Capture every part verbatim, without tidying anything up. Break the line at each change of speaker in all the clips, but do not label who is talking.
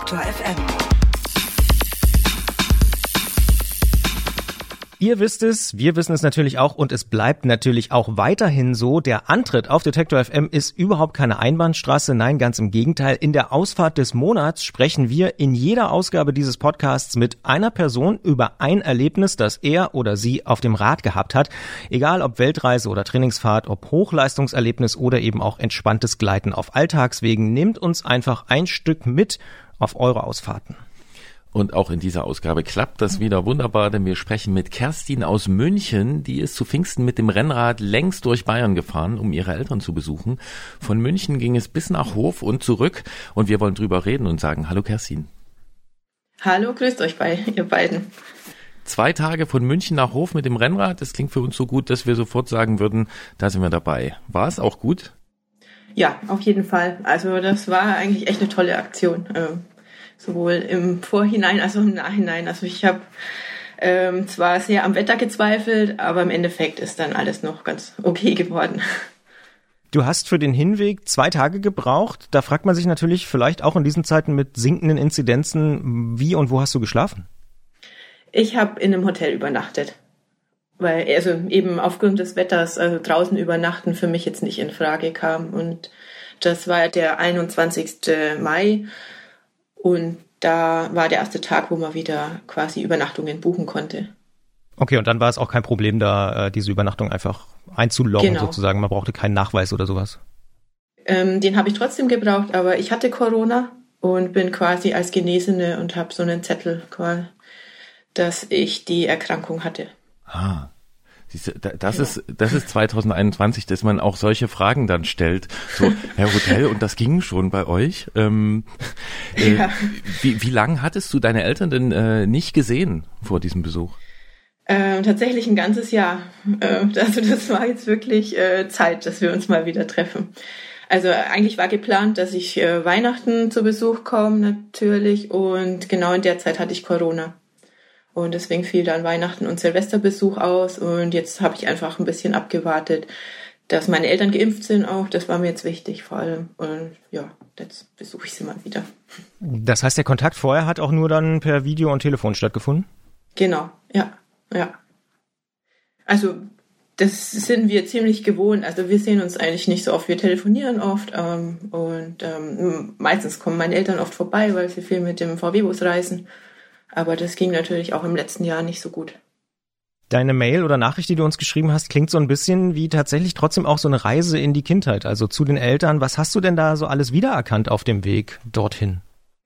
Detektor F M.
Ihr wisst es, wir wissen es natürlich auch und es bleibt natürlich auch weiterhin so. Der Antritt auf Detektor F M ist überhaupt keine Einbahnstraße, nein, ganz im Gegenteil. In der Ausfahrt des Monats sprechen wir in jeder Ausgabe dieses Podcasts mit einer Person über ein Erlebnis, das er oder sie auf dem Rad gehabt hat. Egal ob Weltreise oder Trainingsfahrt, ob Hochleistungserlebnis oder eben auch entspanntes Gleiten auf Alltagswegen, nehmt uns einfach ein Stück mit auf eure Ausfahrten.
Und auch in dieser Ausgabe klappt das wieder wunderbar, denn wir sprechen mit Kerstin aus München. Die ist zu Pfingsten mit dem Rennrad längst durch Bayern gefahren, um ihre Eltern zu besuchen. Von München ging es bis nach Hof und zurück. Und wir wollen drüber reden und sagen, hallo Kerstin.
Hallo, grüßt euch bei ihr beiden.
Zwei Tage von München nach Hof mit dem Rennrad, das klingt für uns so gut, dass wir sofort sagen würden, da sind wir dabei. War es auch gut?
Ja, auf jeden Fall. Also das war eigentlich echt eine tolle Aktion. Ähm Sowohl im Vorhinein als auch im Nachhinein. Also ich habe ähm, zwar sehr am Wetter gezweifelt, aber im Endeffekt ist dann alles noch ganz okay geworden.
Du hast für den Hinweg zwei Tage gebraucht. Da fragt man sich natürlich vielleicht auch in diesen Zeiten mit sinkenden Inzidenzen, wie und wo hast du geschlafen?
Ich habe in einem Hotel übernachtet. Weil also eben aufgrund des Wetters, also draußen übernachten für mich jetzt nicht in Frage kam. Und das war der einundzwanzigsten Mai. Und da war der erste Tag, wo man wieder quasi Übernachtungen buchen konnte.
Okay, und dann war es auch kein Problem, da äh, diese Übernachtung einfach einzuloggen, genau, sozusagen. Man brauchte keinen Nachweis oder sowas.
Ähm, den habe ich trotzdem gebraucht, aber ich hatte Corona und bin quasi als Genesene und habe so einen Zettel, dass ich die Erkrankung hatte.
Ah. Das ist, das ist zwanzig einundzwanzig, dass man auch solche Fragen dann stellt. So, Herr Hotel, und das ging schon bei euch. Ähm, äh, ja. Wie, wie lange hattest du deine Eltern denn äh, nicht gesehen vor diesem Besuch?
Ähm, tatsächlich ein ganzes Jahr. Äh, also das war jetzt wirklich äh, Zeit, dass wir uns mal wieder treffen. Also eigentlich war geplant, dass ich äh, Weihnachten zu Besuch komme natürlich und genau in der Zeit hatte ich Corona. Und deswegen fiel dann Weihnachten und Silvesterbesuch aus. Und jetzt habe ich einfach ein bisschen abgewartet, dass meine Eltern geimpft sind auch. Das war mir jetzt wichtig vor allem. Und ja, jetzt besuche ich sie mal wieder.
Das heißt, der Kontakt vorher hat auch nur dann per Video und Telefon stattgefunden?
Genau, ja, ja. Also das sind wir ziemlich gewohnt. Also wir sehen uns eigentlich nicht so oft. Wir telefonieren oft. Ähm, und ähm, meistens kommen meine Eltern oft vorbei, weil sie viel mit dem V W-Bus reisen. Aber das ging natürlich auch im letzten Jahr nicht so gut.
Deine Mail oder Nachricht, die du uns geschrieben hast, klingt so ein bisschen wie tatsächlich trotzdem auch so eine Reise in die Kindheit, also zu den Eltern. Was hast du denn da so alles wiedererkannt auf dem Weg dorthin?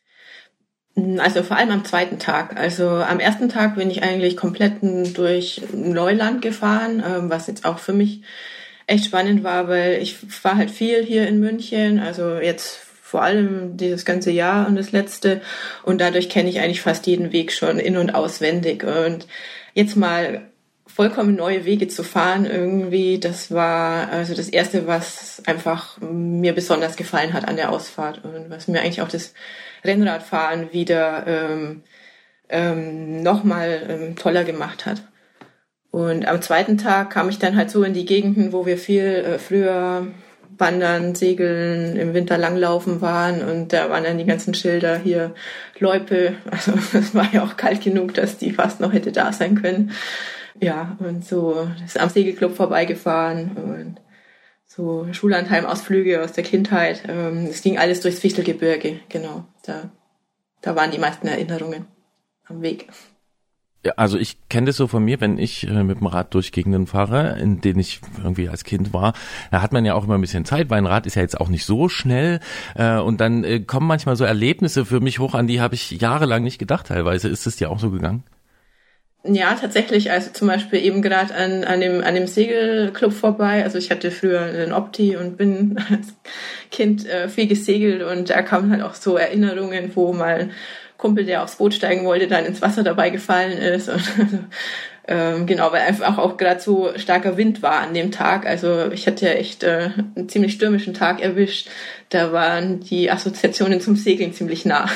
Also vor allem am zweiten Tag. Also am ersten Tag bin ich eigentlich komplett durch Neuland gefahren, was jetzt auch für mich echt spannend war, weil ich fahre halt viel hier in München, also jetzt vor allem dieses ganze Jahr und das letzte. Und dadurch kenne ich eigentlich fast jeden Weg schon in- und auswendig. Und jetzt mal vollkommen neue Wege zu fahren irgendwie, das war also das Erste, was einfach mir besonders gefallen hat an der Ausfahrt und was mir eigentlich auch das Rennradfahren wieder ähm, ähm, nochmal ähm, toller gemacht hat. Und am zweiten Tag kam ich dann halt so in die Gegenden, wo wir viel äh, früher Wandern, Segeln, im Winter langlaufen waren und da waren dann die ganzen Schilder hier, Loipe, also es war ja auch kalt genug, dass die fast noch hätte da sein können. Ja, und so ist am Segelclub vorbeigefahren und so Schullandheim-Ausflüge aus der Kindheit. Es ging alles durchs Fichtelgebirge, genau. Da, da waren die meisten Erinnerungen am Weg.
Ja, also ich kenne das so von mir, wenn ich äh, mit dem Rad durch Gegenden fahre, in denen ich irgendwie als Kind war, da hat man ja auch immer ein bisschen Zeit, weil ein Rad ist ja jetzt auch nicht so schnell äh, und dann äh, kommen manchmal so Erlebnisse für mich hoch, an die habe ich jahrelang nicht gedacht teilweise. Ist es dir auch so gegangen?
Ja, tatsächlich, also zum Beispiel eben gerade an, an dem, an dem Segelclub vorbei, also ich hatte früher einen Opti und bin als Kind äh, viel gesegelt und da kamen halt auch so Erinnerungen, wo mal Kumpel, der aufs Boot steigen wollte, dann ins Wasser dabei gefallen ist. Und, ähm, genau, weil einfach auch gerade so starker Wind war an dem Tag. Also ich hatte ja echt äh, einen ziemlich stürmischen Tag erwischt. Da waren die Assoziationen zum Segeln ziemlich nah.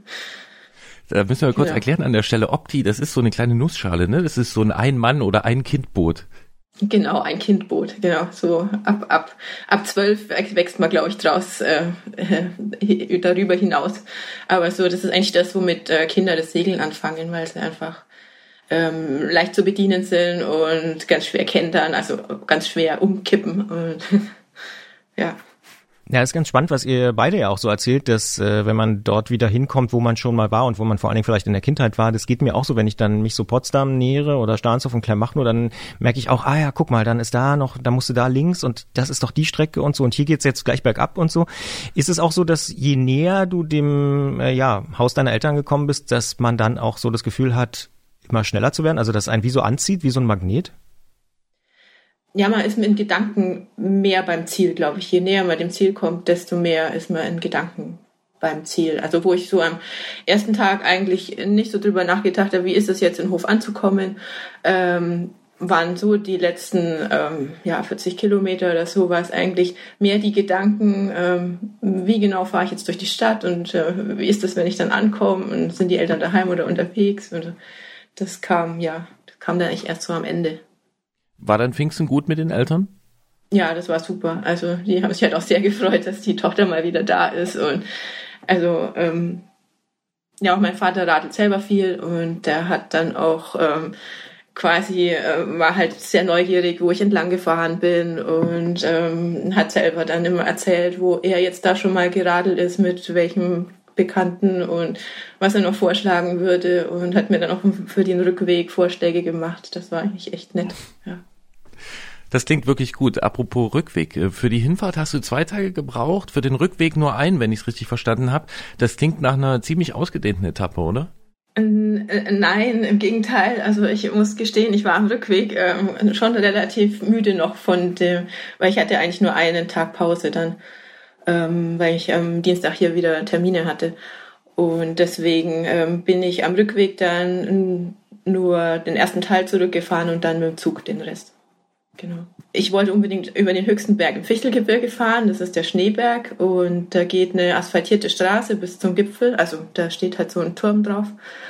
Da müssen wir kurz
ja.
erklären an der Stelle, Opti, das ist so eine kleine Nussschale, ne? Das ist so ein Ein-Mann- oder Ein-Kind-Boot.
Genau, ein Kindboot, genau. So ab ab ab zwölf wächst man, glaube ich, draus äh, äh, darüber hinaus. Aber so, das ist eigentlich das, womit äh, Kinder das Segeln anfangen, weil sie einfach ähm, leicht zu bedienen sind und ganz schwer kentern, also ganz schwer umkippen und ja.
Ja, ist ganz spannend, was ihr beide ja auch so erzählt, dass äh, wenn man dort wieder hinkommt, wo man schon mal war und wo man vor allen Dingen vielleicht in der Kindheit war, das geht mir auch so, wenn ich dann mich so Potsdam nähere oder Stahnshof und Kleinmachnow, dann merke ich auch, ah ja, guck mal, dann ist da noch, da musst du da links und das ist doch die Strecke und so und hier geht's jetzt gleich bergab und so. Ist es auch so, dass je näher du dem äh, ja Haus deiner Eltern gekommen bist, dass man dann auch so das Gefühl hat, immer schneller zu werden, also dass einen wie so anzieht, wie so ein Magnet?
Ja, man ist mit Gedanken mehr beim Ziel, glaube ich. Je näher man dem Ziel kommt, desto mehr ist man in Gedanken beim Ziel. Also wo ich so am ersten Tag eigentlich nicht so drüber nachgedacht habe, wie ist es jetzt in Hof anzukommen, ähm, waren so die letzten ähm, ja vierzig Kilometer oder so, war es eigentlich mehr die Gedanken, ähm, wie genau fahre ich jetzt durch die Stadt und äh, wie ist das, wenn ich dann ankomme und sind die Eltern daheim oder unterwegs? Und das kam, ja, das kam dann eigentlich erst so am Ende.
War dann Pfingsten gut mit den Eltern?
Ja, das war super. Also die haben sich halt auch sehr gefreut, dass die Tochter mal wieder da ist. Und also ähm, ja, auch mein Vater radelt selber viel und der hat dann auch ähm, quasi, äh, war halt sehr neugierig, wo ich entlang gefahren bin und ähm, hat selber dann immer erzählt, wo er jetzt da schon mal geradelt ist, mit welchem Bekannten und was er noch vorschlagen würde und hat mir dann auch für den Rückweg Vorschläge gemacht. Das war eigentlich echt nett, ja.
Das klingt wirklich gut. Apropos Rückweg. Für die Hinfahrt hast du zwei Tage gebraucht, für den Rückweg nur einen, wenn ich es richtig verstanden habe. Das klingt nach einer ziemlich ausgedehnten Etappe, oder?
Nein, im Gegenteil. Also ich muss gestehen, ich war am Rückweg ähm, schon relativ müde noch von dem, weil ich hatte eigentlich nur einen Tag Pause dann, ähm, weil ich am Dienstag hier wieder Termine hatte. Und deswegen ähm, bin ich am Rückweg dann nur den ersten Teil zurückgefahren und dann mit dem Zug den Rest. Genau. Ich wollte unbedingt über den höchsten Berg im Fichtelgebirge fahren, das ist der Schneeberg und da geht eine asphaltierte Straße bis zum Gipfel, also da steht halt so ein Turm drauf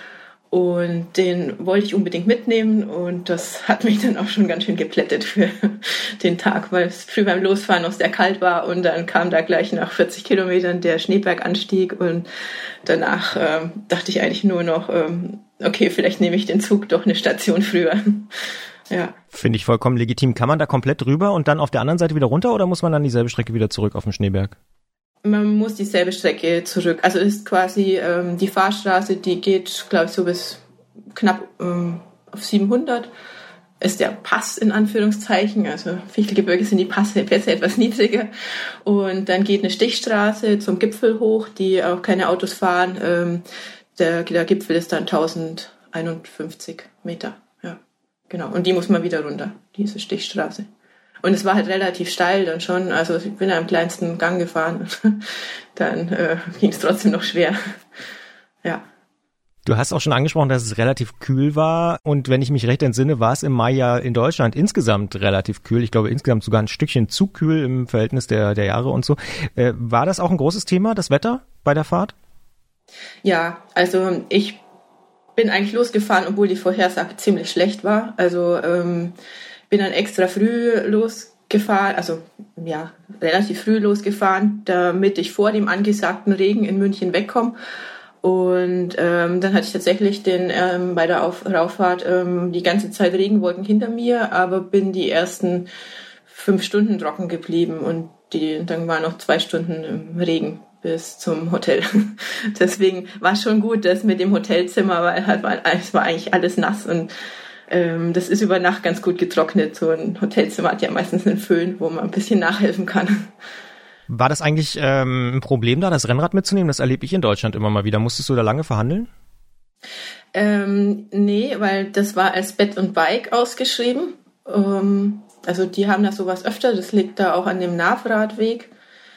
und den wollte ich unbedingt mitnehmen und das hat mich dann auch schon ganz schön geplättet für den Tag, weil es früh beim Losfahren noch sehr kalt war und dann kam da gleich nach vierzig Kilometern der Schneeberganstieg und danach ähm, dachte ich eigentlich nur noch, ähm, okay, vielleicht nehme ich den Zug doch eine Station früher. Ja.
Finde ich vollkommen legitim. Kann man da komplett rüber und dann auf der anderen Seite wieder runter oder muss man dann dieselbe Strecke wieder zurück auf den Schneeberg?
Man muss dieselbe Strecke zurück. Also ist quasi ähm, die Fahrstraße, die geht, glaube ich, so bis knapp ähm, auf siebenhundert. Ist der Pass in Anführungszeichen. Also Fichtelgebirge sind die Pässe etwas niedriger. Und dann geht eine Stichstraße zum Gipfel hoch, die auch keine Autos fahren. Ähm, der, der Gipfel ist dann tausendeinundfünfzig Meter. Genau, und die muss man wieder runter, diese Stichstraße. Und es war halt relativ steil dann schon, also ich bin am kleinsten Gang gefahren, dann äh, ging es trotzdem noch schwer, ja.
Du hast auch schon angesprochen, dass es relativ kühl war und wenn ich mich recht entsinne, war es im Mai ja in Deutschland insgesamt relativ kühl. Ich glaube insgesamt sogar ein Stückchen zu kühl im Verhältnis der, der Jahre und so. Äh, war das auch ein großes Thema, das Wetter bei der Fahrt?
Ja, also ich bin eigentlich losgefahren, obwohl die Vorhersage ziemlich schlecht war. Also ähm, bin dann extra früh losgefahren, also ja, relativ früh losgefahren, damit ich vor dem angesagten Regen in München wegkomme. Und ähm, dann hatte ich tatsächlich den ähm, bei der Auf- Rauffahrt ähm, die ganze Zeit Regenwolken hinter mir, aber bin die ersten fünf Stunden trocken geblieben und die dann waren noch zwei Stunden im Regen bis zum Hotel. Deswegen war es schon gut, dass mit dem Hotelzimmer, weil halt war, es war eigentlich alles nass und ähm, das ist über Nacht ganz gut getrocknet. So ein Hotelzimmer hat ja meistens einen Föhn, wo man ein bisschen nachhelfen kann.
War das eigentlich ähm, ein Problem da, das Rennrad mitzunehmen? Das erlebe ich in Deutschland immer mal wieder. Musstest du da lange verhandeln?
Ähm, nee, weil das war als Bett und Bike ausgeschrieben. Ähm, also die haben da sowas öfter, das liegt da auch an dem Navradweg.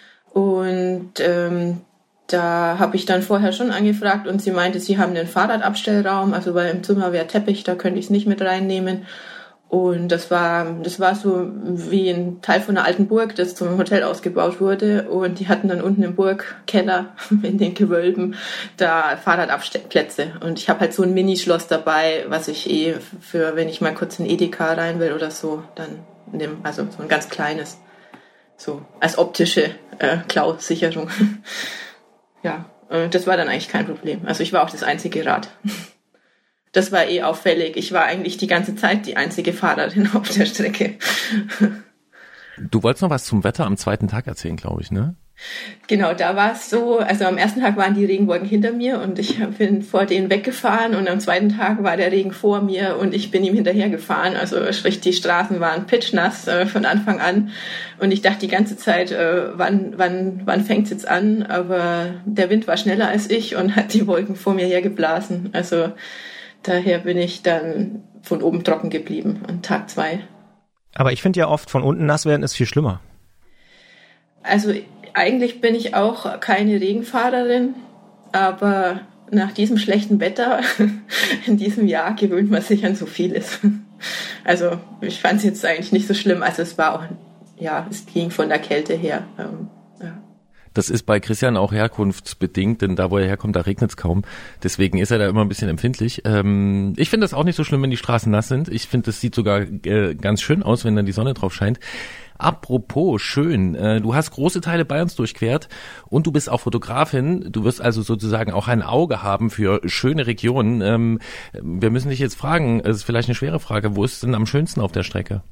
Und ähm, da habe ich dann vorher schon angefragt und sie meinte, sie haben den Fahrradabstellraum, also weil im Zimmer wäre Teppich, da könnte ich es nicht mit reinnehmen. Und das war, das war so wie ein Teil von einer alten Burg, das zum Hotel ausgebaut wurde. Und die hatten dann unten im Burgkeller in den Gewölben da Fahrradabstellplätze. Und ich habe halt so ein Minischloss dabei, was ich eh für, wenn ich mal kurz in Edeka rein will oder so, dann nehme. Also so ein ganz kleines, so als optische äh, Klausicherung. Ja, und das war dann eigentlich kein Problem. Also ich war auch das einzige Rad. Das war eh auffällig. Ich war eigentlich die ganze Zeit die einzige Fahrerin auf der Strecke.
Du wolltest noch was zum Wetter am zweiten Tag erzählen, glaube ich, ne?
Genau, da war es so, also am ersten Tag waren die Regenwolken hinter mir und ich bin vor denen weggefahren und am zweiten Tag war der Regen vor mir und ich bin ihm hinterhergefahren. Also sprich, die Straßen waren pitschnass äh, von Anfang an und ich dachte die ganze Zeit, äh, wann, wann, wann fängt's jetzt an? Aber der Wind war schneller als ich und hat die Wolken vor mir hergeblasen. Also daher bin ich dann von oben trocken geblieben an Tag zwei.
Aber ich finde ja oft, von unten nass werden ist viel schlimmer.
Also eigentlich bin ich auch keine Regenfahrerin, aber nach diesem schlechten Wetter in diesem Jahr gewöhnt man sich an so vieles. Also ich fand es jetzt eigentlich nicht so schlimm. Also es war auch, ja, es ging von der Kälte her. Ähm, ja.
Das ist bei Christian auch herkunftsbedingt, denn da, wo er herkommt, da regnet es kaum. Deswegen ist er da immer ein bisschen empfindlich. Ähm, ich finde das auch nicht so schlimm, wenn die Straßen nass sind. Ich finde, das sieht sogar äh, ganz schön aus, wenn dann die Sonne drauf scheint. Apropos schön, äh, du hast große Teile Bayerns durchquert und du bist auch Fotografin. Du wirst also sozusagen auch ein Auge haben für schöne Regionen. Ähm, wir müssen dich jetzt fragen, es ist vielleicht eine schwere Frage, wo ist es denn am schönsten auf der Strecke?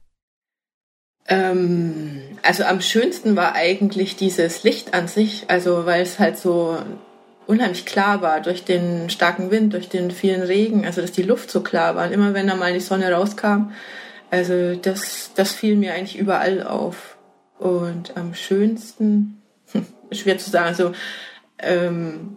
Ähm, also am schönsten war eigentlich dieses Licht an sich, also weil es halt so unheimlich klar war durch den starken Wind, durch den vielen Regen, also dass die Luft so klar war und immer wenn da mal die Sonne rauskam, also das, das fiel mir eigentlich überall auf. Und am schönsten, hm, schwer zu sagen, also ähm,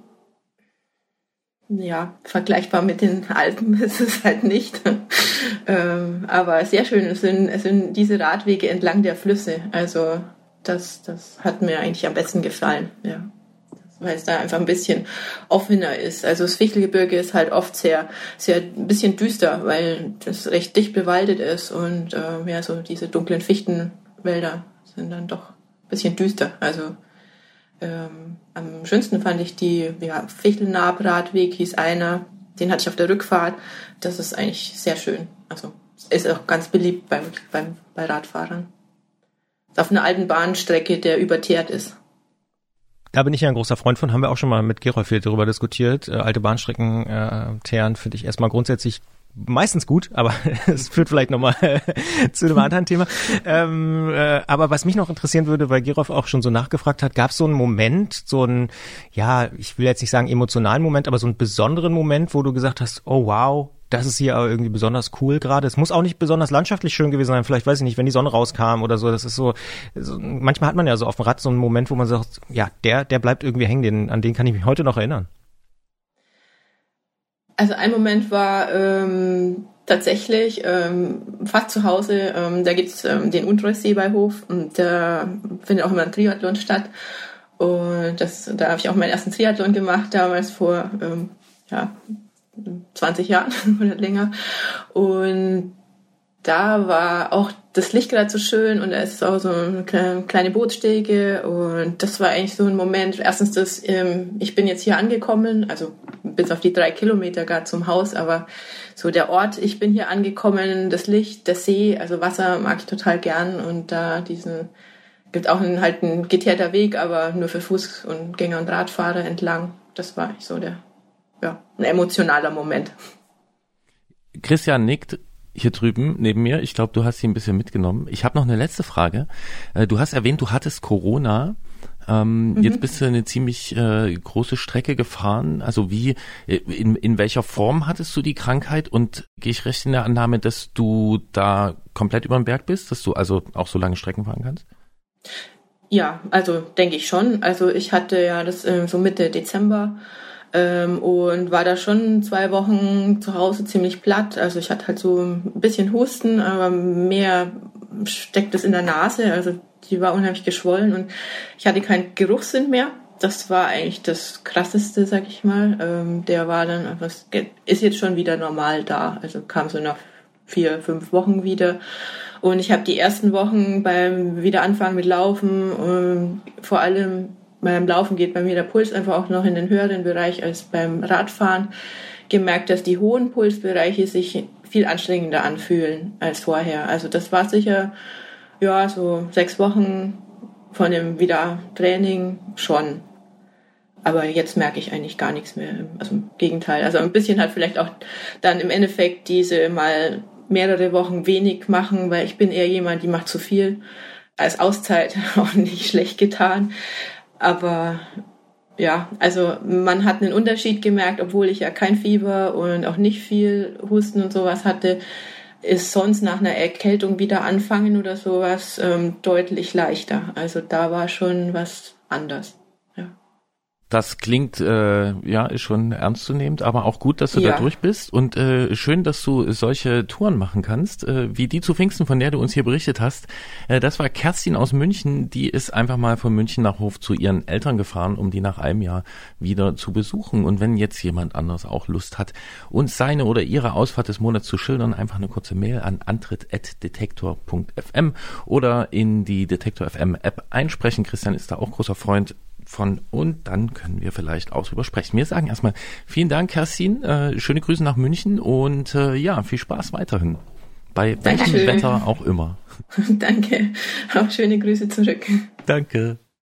ja, vergleichbar mit den Alpen ist es halt nicht. ähm, aber sehr schön, es sind, es sind diese Radwege entlang der Flüsse. Also das, das hat mir eigentlich am besten gefallen, ja. Weil es da einfach ein bisschen offener ist. Also das Fichtelgebirge ist halt oft sehr, sehr ein bisschen düster, weil das recht dicht bewaldet ist und äh, ja, so diese dunklen Fichtenwälder sind dann doch ein bisschen düster. Also ähm, am schönsten fand ich die ja, Fichtelnaab-Radweg, hieß einer, den hatte ich auf der Rückfahrt. Das ist eigentlich sehr schön. Also ist auch ganz beliebt beim, beim, bei Radfahrern. Ist auf einer alten Bahnstrecke, der überteert ist.
Da bin ich ja ein großer Freund von, haben wir auch schon mal mit Gerolf darüber diskutiert. Äh, alte Bahnstrecken äh, teeren finde ich erstmal grundsätzlich meistens gut, aber es führt vielleicht nochmal zu einem anderen Thema. Ähm, äh, aber was mich noch interessieren würde, weil Gerolf auch schon so nachgefragt hat, gab es so einen Moment, so einen, ja, ich will jetzt nicht sagen emotionalen Moment, aber so einen besonderen Moment, wo du gesagt hast, oh wow, das ist hier aber irgendwie besonders cool gerade. Es muss auch nicht besonders landschaftlich schön gewesen sein. Vielleicht, weiß ich nicht, wenn die Sonne rauskam oder so. Das ist so, so manchmal hat man ja so auf dem Rad so einen Moment, wo man sagt, ja, der, der bleibt irgendwie hängen. Den, an den kann ich mich heute noch erinnern.
Also ein Moment war ähm, tatsächlich ähm, fast zu Hause. Ähm, da gibt's ähm, den Untreussee bei Hof und da findet auch immer ein Triathlon statt. Und das, da habe ich auch meinen ersten Triathlon gemacht, damals vor ähm, ja, zwanzig Jahren oder länger. Und da war auch das Licht gerade so schön und da ist auch so eine kleine Bootsstege und das war eigentlich so ein Moment. Erstens, das, ähm, ich bin jetzt hier angekommen, also bis auf die drei Kilometer gerade zum Haus, aber so der Ort, ich bin hier angekommen, das Licht, der See, also Wasser mag ich total gern und da diesen, gibt auch einen, halt ein geteerter Weg, aber nur für Fuß- und Gänger und Radfahrer entlang. Das war eigentlich so der, ja, ein emotionaler Moment.
Christian nickt hier drüben neben mir. Ich glaube, du hast sie ein bisschen mitgenommen. Ich habe noch eine letzte Frage. Du hast erwähnt, du hattest Corona. Ähm, mhm. Jetzt bist du eine ziemlich äh, große Strecke gefahren. Also wie, in, in welcher Form hattest du die Krankheit? Und gehe ich recht in der Annahme, dass du da komplett über den Berg bist? Dass du also auch so lange Strecken fahren kannst?
Ja, also denke ich schon. Also ich hatte ja das äh, so Mitte Dezember Ähm, und war da schon zwei Wochen zu Hause ziemlich platt. Also ich hatte halt so ein bisschen Husten, aber mehr steckt es in der Nase. Also die war unheimlich geschwollen und ich hatte keinen Geruchssinn mehr. Das war eigentlich das Krasseste, sag ich mal. Ähm, der war dann, was ist jetzt schon wieder normal da. Also kam so nach vier, fünf Wochen wieder. Und ich habe die ersten Wochen beim Wiederanfangen mit Laufen, ähm, vor allem beim Laufen geht bei mir der Puls einfach auch noch in den höheren Bereich als beim Radfahren, gemerkt, dass die hohen Pulsbereiche sich viel anstrengender anfühlen als vorher. Also das war sicher, ja, so sechs Wochen von dem Wiedertraining schon. Aber jetzt merke ich eigentlich gar nichts mehr. Also im Gegenteil. Also ein bisschen hat vielleicht auch dann im Endeffekt diese mal mehrere Wochen wenig machen, weil ich bin eher jemand, die macht zu viel. Als Auszeit auch nicht schlecht getan. Aber ja, also man hat einen Unterschied gemerkt, obwohl ich ja kein Fieber und auch nicht viel Husten und sowas hatte, ist sonst nach einer Erkältung wieder anfangen oder sowas ähm, deutlich leichter. Also da war schon was anders. Ja.
Das klingt, äh, ja, ist schon ernstzunehmend, aber auch gut, dass du
ja.
da durch bist und äh, schön, dass du solche Touren machen kannst, äh, wie die zu Pfingsten, von der du uns hier berichtet hast. Äh, das war Kerstin aus München, die ist einfach mal von München nach Hof zu ihren Eltern gefahren, um die nach einem Jahr wieder zu besuchen. Und wenn jetzt jemand anderes auch Lust hat, uns seine oder ihre Ausfahrt des Monats zu schildern, einfach eine kurze Mail an antritt at detektor punkt f m oder in die Detektor F M App einsprechen. Christian ist da auch großer Freund von, und dann können wir vielleicht auch drüber sprechen. Wir sagen erstmal vielen Dank, Kerstin, äh, schöne Grüße nach München und äh, ja, viel Spaß weiterhin. Bei welchem
Dankeschön.
Wetter auch immer.
Danke, auch schöne Grüße zurück.
Danke.